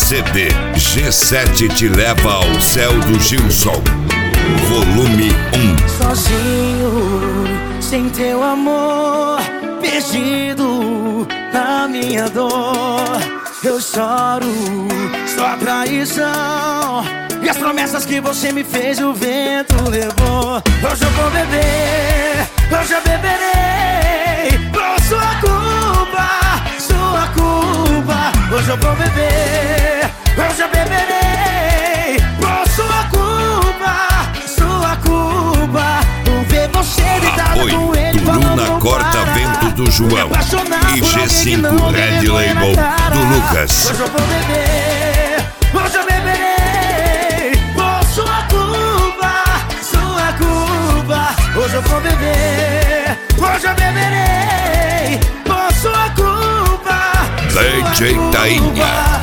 CD G7 te leva ao céu do Gilson. Volume 1. Sozinho, sem teu amor, perdido na minha dor. Eu choro, só traição. E as promessas que você me fez o vento levou. Hoje eu vou beber, hoje eu beberei por sua culpa, sua culpa. Hoje eu vou beber, hoje eu beberei por sua culpa, sua culpa. Por ver você deitada com ele, Bruna Corta Vento do João e G5 Red Label do Lucas. Hoje eu vou beber, hoje eu beberei por sua culpa, sua culpa. Hoje eu vou beber, hoje eu beberei por sua culpa, DJ Tainha.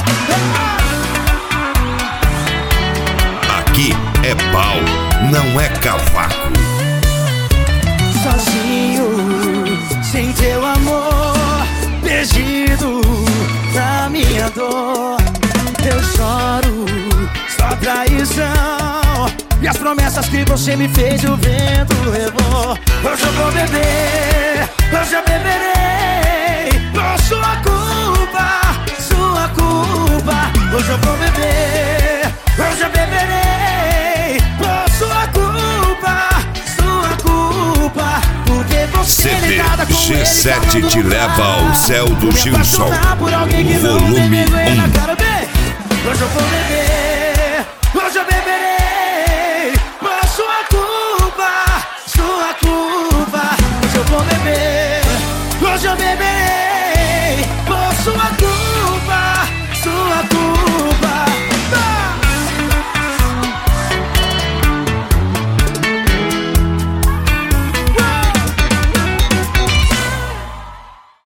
Aqui é pau, não é cavaco. Sozinho, sem teu amor, perdido na minha dor. Eu choro, só traição. E as promessas que você me fez o vento levou. Hoje eu vou beber, hoje eu beberei por sua culpa, sua culpa. Hoje eu vou beber, hoje eu beberei por sua culpa, sua culpa. Porque você CD G7 te leva ao céu do Gilson. Volume 1. Hoje eu vou beber.